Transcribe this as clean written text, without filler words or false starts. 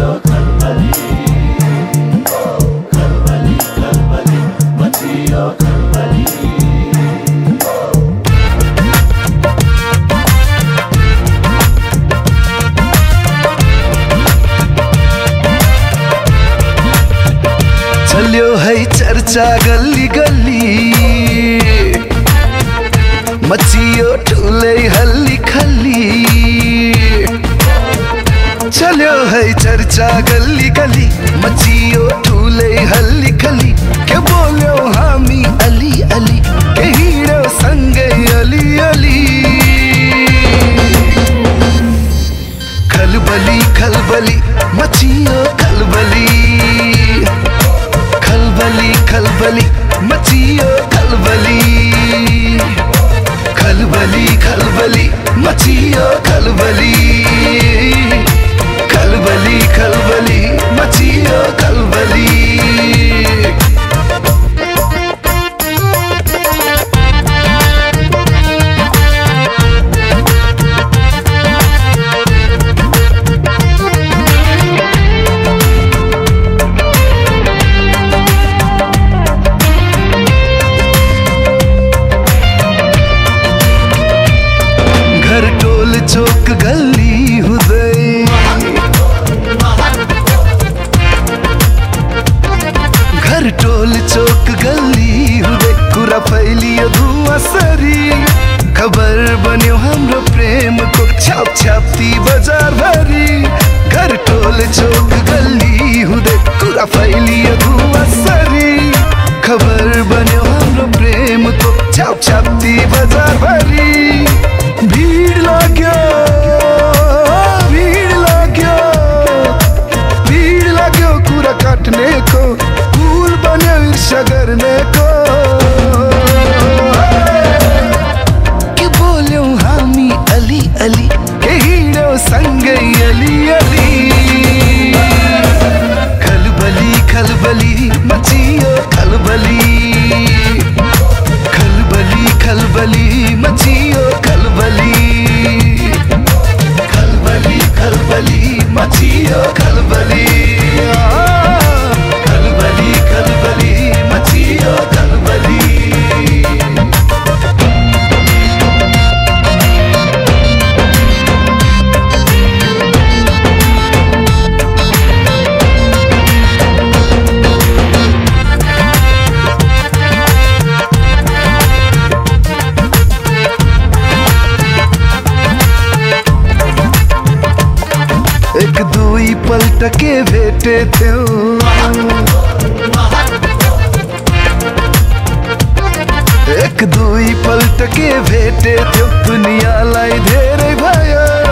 मचियो खलबली खलबली खलबली मचियो खलबली चल्यो है चर्चा गल्ली गल्ली मचियो ठुलै हल्ली खल्ली चल्यो है चर्चा गल्ली गल्ली मचियो ठुलै हल्ली खल्ली के बोल्यो हामी अली अली के हिँड्यो सँगै अली अली खलबली खलबली मचियो खलबली खलबली खलबली मचियो खलबली खलबली खलबली मचियो खलबली खलबली खलबली मचियो खलबली चौक गल्ली हुँदै घर टोल चौक गल्ली हुँदै कुरा फैलियो धुवासरी खबर बन्यो हाम्रो प्रेमको छाप छाप्ती बजार भरी घर टोल चौक गल्ली हुँदै कुरा फैलियो धुवासरी खबर बन्यो हाम्रो प्रेमको छाप छाप्ती बजार भरी भीड़ लाग्यो कुरा काटने को फूल बन्यो ईर्ष्या गर्ने को के बोल्यौ हामी अली अली के हिँड्यौ सँगै अली अली खलबली खलबली मचियो खलबली खलबली खलबली मचियो खलबली खलबली खलबली मचियो खलबली खलबली खलबली मचियो खलबली एक दुई पल्ट के भेटे थियो एक दुई पल्ट के भेटे थियो दुनियाँलाई धेरै भयो